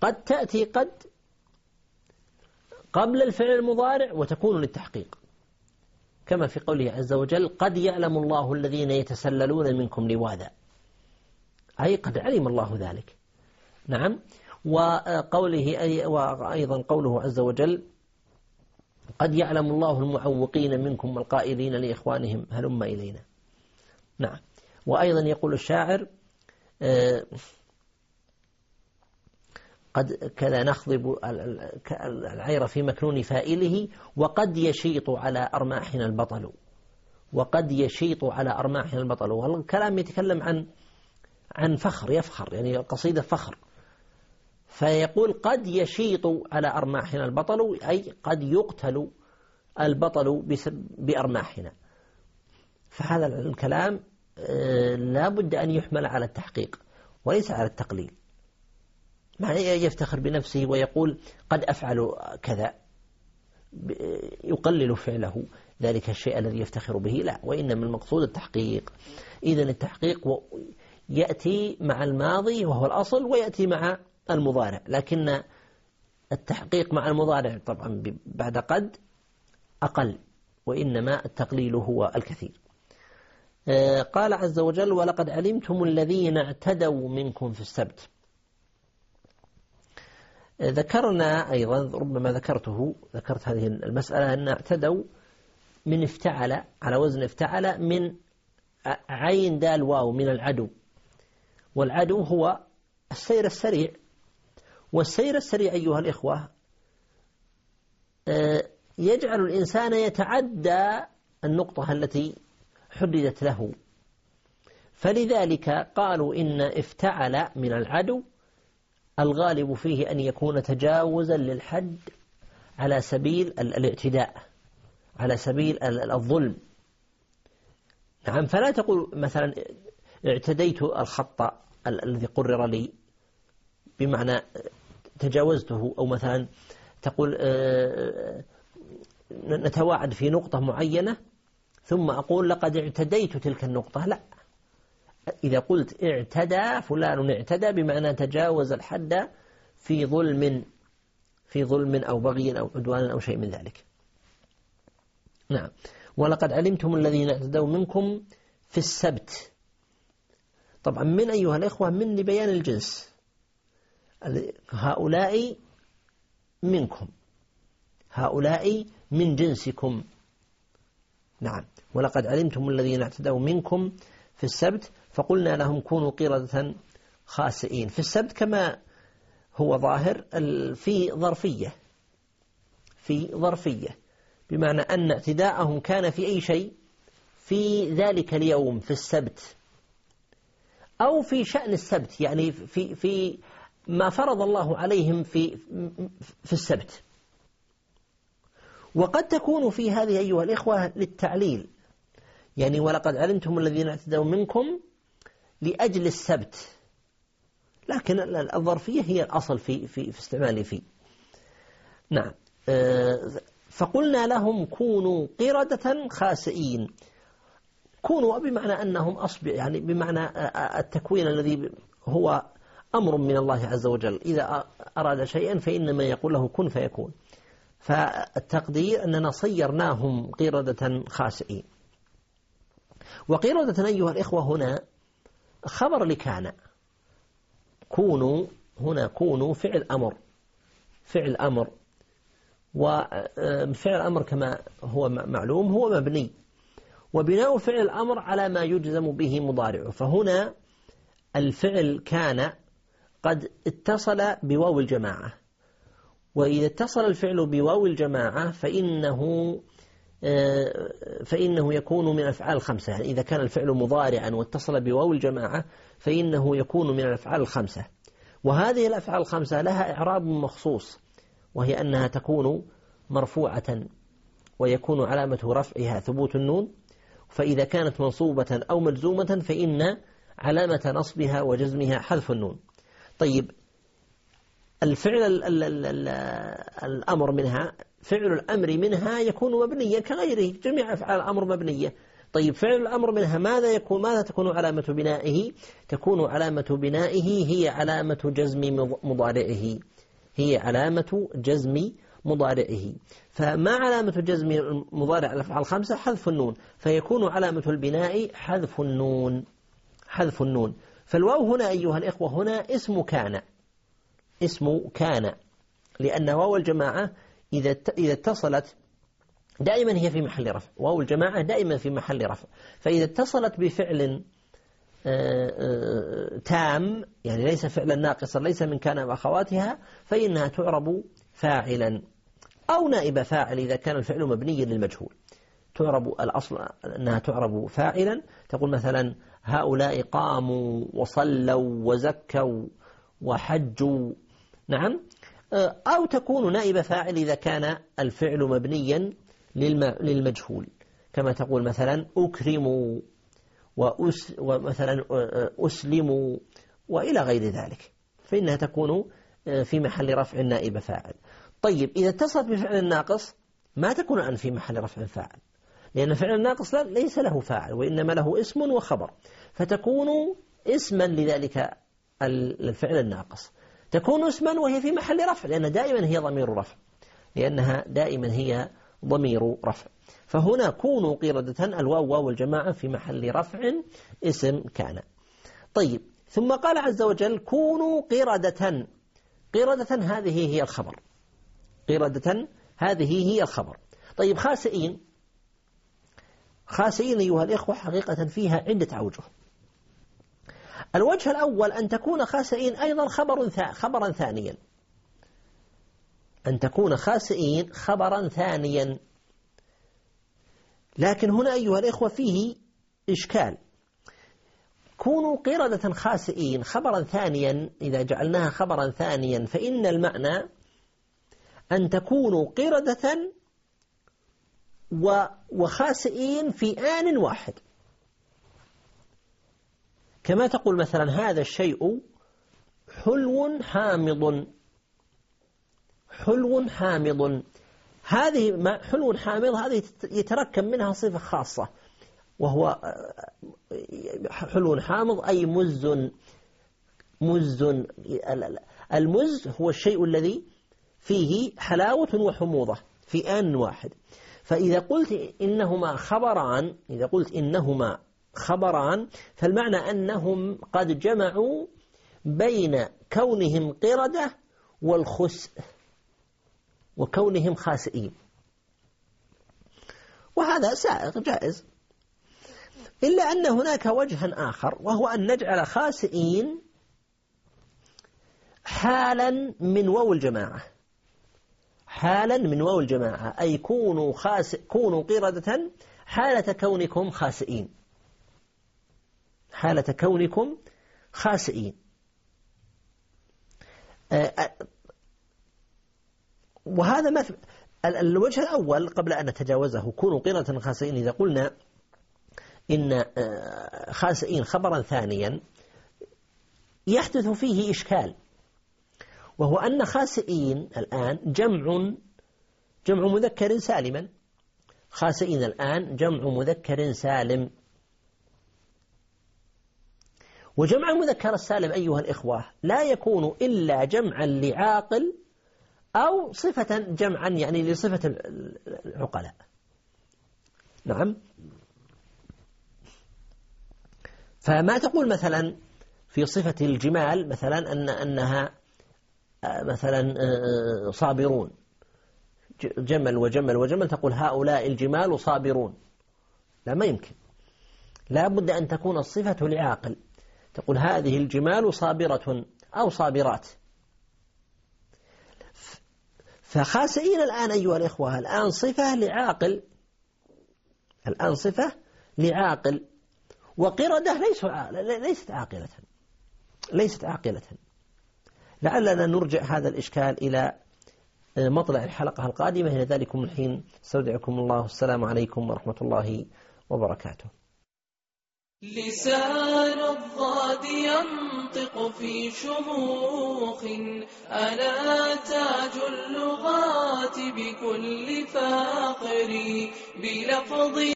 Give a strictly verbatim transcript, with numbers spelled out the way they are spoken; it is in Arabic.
قد تأتي قد قبل الفعل المضارع وتكون للتحقيق، كما في قوله عز وجل قد يعلم الله الذين يتسللون منكم لواذا، أي قد علم الله ذلك. نعم. وقوله أي وأيضا قوله عز وجل قد يعلم الله المعوقين منكم والقائلين لإخوانهم هلم إلينا. نعم. وأيضا يقول الشاعر قد كذا نخضب العير في مكنون فائله وقد يشيط على أرماحنا البطل، وقد يشيط على أرماحنا البطل. والكلام يتكلم عن عن فخر، يفخر، يعني قصيدة فخر. فيقول قد يشيط على أرماحنا البطل، أي قد يقتل البطل بأرماحنا. فهذا الكلام لا بد أن يحمل على التحقيق وليس على التقليل. ما يفتخر بنفسه ويقول قد أفعل كذا، يقلل فعله ذلك الشيء الذي يفتخر به، لا، وإنما المقصود التحقيق. إذن التحقيق يأتي مع الماضي وهو الأصل، ويأتي مع المضارع، لكن التحقيق مع المضارع طبعا بعد قد أقل، وإنما التقليل هو الكثير. قال عز وجل ولقد علمتم الذين اعتدوا منكم في السبت. ذكرنا أيضا، ربما ذكرته ذكرت هذه المسألة، أن اعتدوا من افتعل، على وزن افتعل، من عين دال واو، من العدو. والعدو هو السير السريع، والسير السريع أيها الإخوة يجعل الإنسان يتعدى النقطة التي حددت له. فلذلك قالوا إن افتعل من العدو الغالب فيه أن يكون تجاوزا للحد على سبيل الاعتداء، على سبيل الظلم. نعم. فلا تقول مثلا اعتديت الخط الذي قرر لي بمعنى تجاوزته، أو مثلا تقول نتواعد في نقطة معينة ثم أقول لقد اعتديت تلك النقطة، لا. إذا قلت اعتدى فلان اعتدى بمعنى تجاوز الحد في ظلم، في ظلم أو بغي أو عدوان أو شيء من ذلك. نعم. ولقد علمتم الذين اعتدوا منكم في السبت. طبعا من أيها الإخوة من لبيان الجنس، هؤلاء منكم، هؤلاء من جنسكم. نعم. ولقد علمتم الذين اعتدوا منكم في السبت فقلنا لهم كونوا قردة خاسئين. في السبت كما هو ظاهر في ظرفية، في ظرفية بمعنى أن اعتداءهم كان في أي شيء في ذلك اليوم، في السبت، أو في شأن السبت، يعني في في ما فرض الله عليهم في في السبت. وقد تكون في هذه أيها الإخوة للتعليل، يعني ولقد علمتم الذين اعتدوا منكم لأجل السبت، لكن الظرفية هي الأصل في في في استعماله فيه. نعم. فقلنا لهم كونوا قردة خاسئين. كونوا بمعنى أنهم أصبع، يعني بمعنى التكوين الذي هو أمر من الله عز وجل، إذا أراد شيئا فإنما يقول له كن فيكون. فالتقدير أننا صيرناهم قردة خاسئين. وقردة أيها الإخوة هنا خبر لكان. كونوا هنا كونوا فعل أمر، فعل أمر، وفعل أمر كما هو معلوم هو مبني، وبناء فعل الأمر على ما يجزم به مضارعه. فهنا الفعل كان قد اتصل بواو الجماعة، وإذا اتصل الفعل بواو الجماعة فإنه فإنه يكون من الأفعال الخمسة. يعني إذا كان الفعل مضارعا واتصل بواو الجماعة فإنه يكون من الأفعال الخمسة. وهذه الأفعال الخمسة لها إعراب مخصوص، وهي أنها تكون مرفوعة ويكون علامة رفعها ثبوت النون، فإذا كانت منصوبة أو مجزومة فإن علامة نصبها وجزمها حذف النون. طيب الفعل ال ال ال ال الأمر منها، فعل الأمر منها يكون مبنيا كغيره، جميع أفعال الأمر مبنية. طيب فعل الأمر منها ماذا يكون؟ ماذا تكون علامة بنائه؟ تكون علامة بنائه هي علامة جزم مضارعه، هي علامة جزم مضارعه. فما علامة جزم مضارع الأفعال الخمسة؟ حذف النون، فيكون علامة البناء حذف النون حذف النون. فالواو هنا أيها الإخوة هنا اسم كان اسم كان لأن واو الجماعة إذا إذا اتصلت دائما هي في محل رفع، واو الجماعة دائما في محل رفع، فإذا اتصلت بفعل تام يعني ليس فعلا ناقصا ليس من كان وأخواتها فإنها تعرب فاعلا أو نائب فاعل إذا كان الفعل مبني للمجهول. تعرب الأصل أنها تعرب فاعلا، تقول مثلا هؤلاء قاموا وصلوا وزكوا وحجوا، نعم. أو تكون نائب فاعل إذا كان الفعل مبنيا للمجهول، كما تقول مثلا أكرموا وأس ومثلا أسلموا وإلى غير ذلك، فإنها تكون في محل رفع نائب فاعل. طيب إذا اتصلت بفعل ناقص ما تكون الآن في محل رفع فاعل، لأن فعل الناقص ليس له فاعل وإنما له اسم وخبر، فتكون اسما لذلك الفعل الناقص، تكون اسما وهي في محل رفع لأن دائما هي ضمير رفع، لأنها دائما هي ضمير رفع. فهنا كونوا قردة الواو واو الجماعة في محل رفع اسم كان. طيب ثم قال عز وجل كونوا قردة. قردة هذه هي الخبر، قردة هذه هي الخبر. طيب خاسئين، خاسئين أيها الإخوة حقيقة فيها عدة أوجه. الوجه الأول أن تكون خاسئين أيضا خبر خبرا ثانيا، أن تكون خاسئين خبرا ثانيا. لكن هنا أيها الإخوة فيه إشكال. كونوا قردة خاسئين خبرا ثانيا، إذا جعلناها خبرا ثانيا فإن المعنى أن تكونوا قردة وخاسئين في آن واحد، كما تقول مثلا هذا الشيء حلو حامض، حلو حامض، هذه ما حلو حامض هذه يتركب منها صفة خاصة وهو حلو حامض أي مز. مز المز هو الشيء الذي فيه حلاوة وحموضة في آن واحد. فإذا قلت إنهما خبران، إذا قلت إنهما خبران فالمعنى أنهم قد جمعوا بين كونهم قردة والخسء وكونهم خاسئين، وهذا سائغ جائز، إلا أن هناك وجها آخر وهو أن نجعل خاسئين حالا من واو الجماعة، حالا من واو الجماعة أي كونوا خاس كونوا قردة حالة كونكم خاسئين، حالة كونكم خاسئين. وهذا ما الوجه الأول قبل أن نتجاوزه كونوا قردة خاسئين، إذا قلنا إن خاسئين خبرا ثانيا يحدث فيه إشكال، وهو أن خاسئين الآن جمع جمع مذكر سالما، خاسئين الآن جمع مذكر سالم، وجمع المذكر السالم أيها الإخوة لا يكون إلا جمعا لعاقل أو صفة جمعا يعني لصفة العقلاء. نعم. فما تقول مثلا في صفة الجمال مثلا أن أنها مثلا صابرون، جمل وجمل وجمل، تقول هؤلاء الجمال صابرون، لا ما يمكن، لا بد أن تكون الصفة لعاقل، تقول هذه الجمال صابرة أو صابرات. فخاسئين الآن أيها الإخوة الآن صفة لعاقل، الآن صفة لعاقل، وقردة ليسوا ليست عاقلة، ليست عاقلة. لعلنا نرجع هذا الإشكال إلى مطلع الحلقة القادمة. إلى ذلكم الحين استودعكم الله، السلام عليكم ورحمة الله وبركاته. لسان الضاد ينطق في شموخ، أنا تاج اللغات بكل فاخر بلفظ